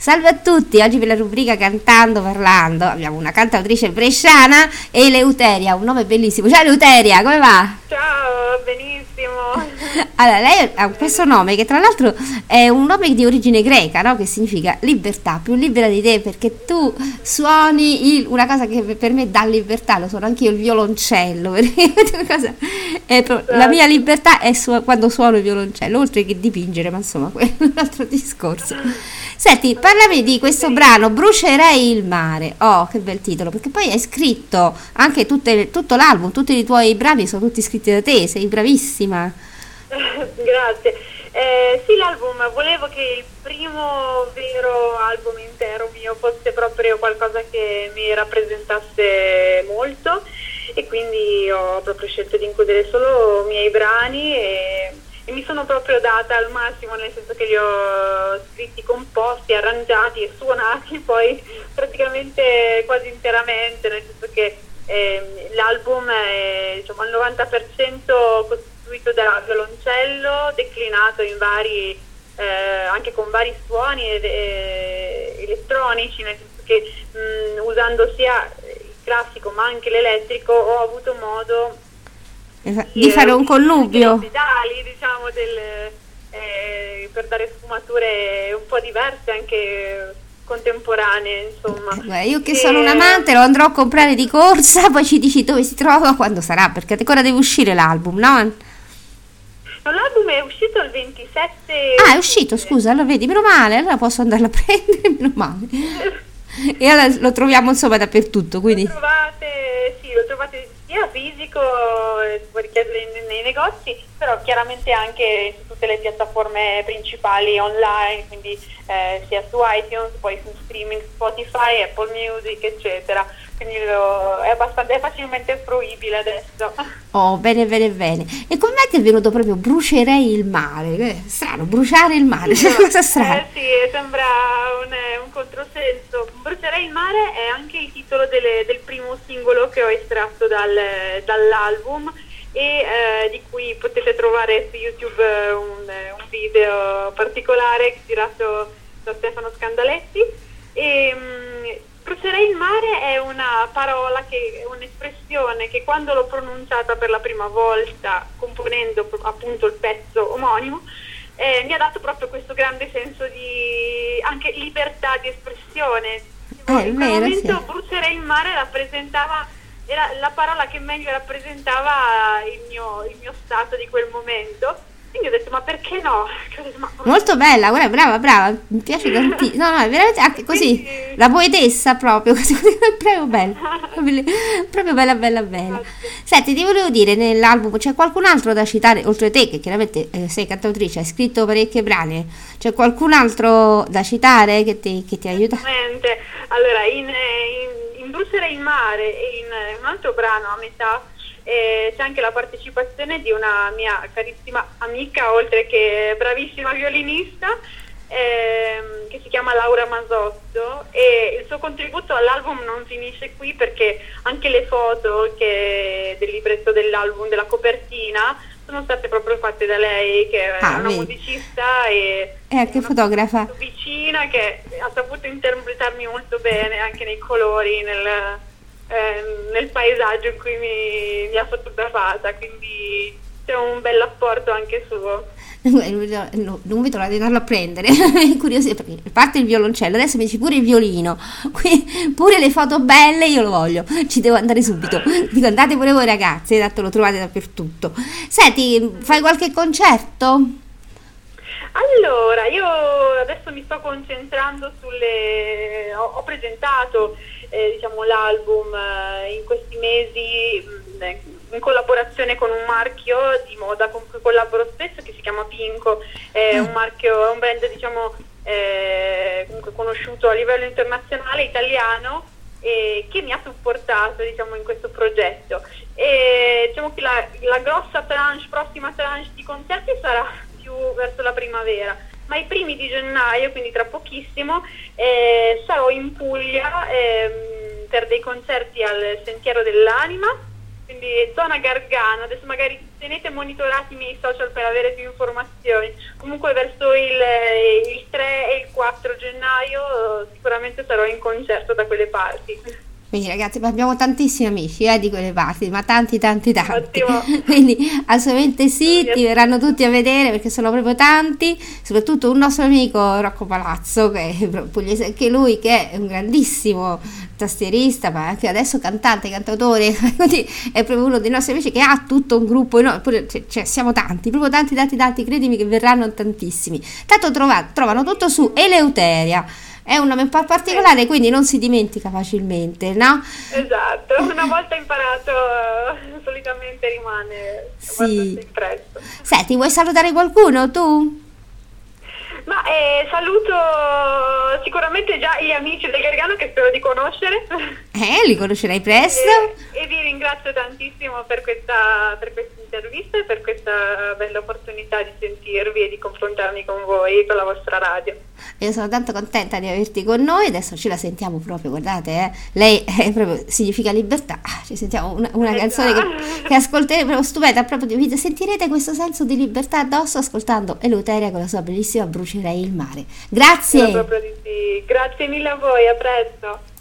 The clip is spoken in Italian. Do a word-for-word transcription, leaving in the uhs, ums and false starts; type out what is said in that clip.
Salve a tutti, oggi per la rubrica Cantando Parlando abbiamo una cantautrice bresciana, Eleuteria, un nome bellissimo. Ciao Eleuteria, come va? Ciao, benissimo. Allora, lei ha questo nome che tra l'altro è un nome di origine greca, no? Che significa libertà, più libera di te, perché tu suoni il, una cosa che per me dà libertà, lo suono anch'io, il violoncello, perché una cosa è pro- la mia libertà è su- quando suono il violoncello, oltre che dipingere, ma insomma quello è un altro discorso. Senti, parlami di questo brano, Brucerei il mare. Oh, che bel titolo, perché poi hai scritto anche tutte, tutto l'album, tutti i tuoi brani sono tutti scritti da te, sei bravissima. Grazie. Eh, sì, l'album, volevo che il primo vero album intero mio fosse proprio qualcosa che mi rappresentasse molto, e quindi ho proprio scelto di includere solo i miei brani e, e mi sono proprio data al massimo, nel senso che li ho scritti, composti, arrangiati e suonati poi praticamente quasi interamente, nel senso che eh, l'album è, diciamo, al novanta per cento costituito da violoncello declinato in vari, eh, anche con vari suoni ed, eh, elettronici, nel senso che mh, usando sia il classico ma anche l'elettrico ho avuto modo di, di fare un connubio, pedali, diciamo, del, eh, per dare sfumature un po' diverse, anche contemporanee, insomma. Eh, guarda, io che e... sono un amante lo andrò a comprare di corsa, poi ci dici dove si trova, quando sarà, perché ancora deve uscire l'album, no? L'album è uscito il ventisette. Ah, è uscito, scusa, allora vedi, meno male, allora posso andarlo a prendere, meno male. E allora lo troviamo insomma dappertutto, quindi. Lo trovate, sì, lo trovate sia fisico, si può richiedere nei, nei negozi, però chiaramente anche su tutte le piattaforme principali online, quindi eh, sia su iTunes, poi su streaming, Spotify, Apple Music, eccetera. Quindi lo, è, abbastanza, è facilmente fruibile adesso. Oh, bene, bene, bene. E com'è che è venuto proprio Brucerei il mare? Eh, strano, bruciare il mare, sì, cosa strana. Eh, sì, sembra un, un controsenso. Brucerei il mare è anche il titolo delle, del primo singolo che ho estratto dal, dall'album e eh, di cui potete trovare su YouTube un, un video particolare girato da Stefano Scandaletti. E, mh, Brucerei il mare è una parola, che è un'espressione che quando l'ho pronunciata per la prima volta, componendo appunto il pezzo omonimo, eh, mi ha dato proprio questo grande senso di anche libertà di espressione. Eh, In quel vero, momento sì. Brucerei il mare rappresentava, era la parola che meglio rappresentava il mio, il mio stato di quel momento. Quindi ho detto, ma perché no? Ma... Molto bella, guarda, brava, brava, mi piace tantissimo. No, no, è veramente anche così, Quindi... la poetessa proprio, così, è proprio bella, proprio bella, bella, bella. Senti, ti volevo dire, nell'album c'è qualcun altro da citare, oltre a te, che chiaramente eh, sei cantautrice, hai scritto parecchie brani, c'è qualcun altro da citare che ti, che ti aiuta? Esattamente. Allora, in, in, in Brucerei il mare e in un altro brano a metà, Eh, c'è anche la partecipazione di una mia carissima amica, oltre che bravissima violinista, ehm, che si chiama Laura Masotto, e il suo contributo all'album non finisce qui, perché anche le foto che, del libretto dell'album, della copertina, sono state proprio fatte da lei, che è ah, una vedi. musicista e è anche fotografa vicina, che ha saputo interpretarmi molto bene anche nei colori, nel Eh, nel paesaggio in cui mi, mi ha fotografata, quindi c'è un bel apporto anche suo. No, non vedo l'ora di andarlo a prendere. Curioso, perché a parte il violoncello, adesso mi dici pure il violino, qui, pure le foto belle, io lo voglio, ci devo andare subito. Dico, andate pure voi ragazzi, tanto lo trovate dappertutto. Senti, fai qualche concerto? Allora, io adesso mi sto concentrando sulle... ho, ho presentato eh, diciamo l'album eh, in questi mesi mh, in collaborazione con un marchio di moda con cui collaboro spesso, che si chiama Pinco, è un marchio, è un brand, diciamo, eh, comunque conosciuto a livello internazionale, italiano, eh, che mi ha supportato, diciamo, in questo progetto. E diciamo che la, la grossa tranche, prossima tranche di concerti sarà più verso la primavera, ma i primi di gennaio, quindi tra pochissimo, eh, sarò in Puglia ehm, per dei concerti al Sentiero dell'Anima, quindi zona Gargano. Adesso magari tenete monitorati i miei social per avere più informazioni. Comunque verso il, il tre e il quattro gennaio sicuramente sarò in concerto da quelle parti. Quindi ragazzi, abbiamo tantissimi amici eh, di quelle parti, ma tanti tanti tanti. Ottimo. Quindi assolutamente sì, ti verranno tutti a vedere perché sono proprio tanti, soprattutto un nostro amico Rocco Palazzo, che è pugliese anche lui, che è un grandissimo tastierista, ma anche adesso cantante, cantautore, quindi è proprio uno dei nostri amici che ha tutto un gruppo, no, pure, cioè, cioè siamo tanti, proprio tanti tanti tanti, credimi che verranno tantissimi. Tanto trova, trovano tutto su Eleuteria. È un nome un po' particolare, quindi non si dimentica facilmente, no? Esatto, una volta imparato solitamente rimane abbastanza impresso. Senti, vuoi salutare qualcuno tu? Ma eh, saluto sicuramente già gli amici del Gargano che spero di conoscere. Eh, li conoscerai presto. E, e vi ringrazio tantissimo per questa, per questa intervista e per questa bella opportunità di sentirvi e di confrontarmi con voi, con la vostra radio. Io sono tanto contenta di averti con noi, adesso ce la sentiamo proprio, guardate, eh? Lei è proprio, significa libertà, ci sentiamo una, una eh canzone che, che ascolterete, proprio stupenda, proprio di, sentirete questo senso di libertà addosso ascoltando Eleuteria con la sua bellissima Brucerei il mare. Grazie! Proprio di sì. Grazie mille a voi, a presto!